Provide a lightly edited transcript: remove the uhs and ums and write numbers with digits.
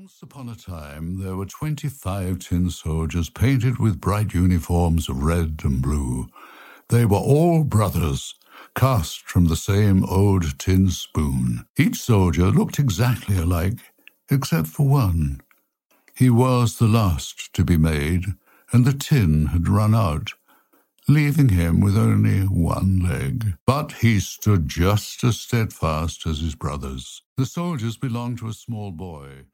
Once upon a time, there were 25 tin soldiers painted with bright uniforms of red and blue. They were all brothers, cast from the same old tin spoon. Each soldier looked exactly alike, except for one. He was the last to be made, and the tin had run out, leaving him with only one leg. But he stood just as steadfast as his brothers. The soldiers belonged to a small boy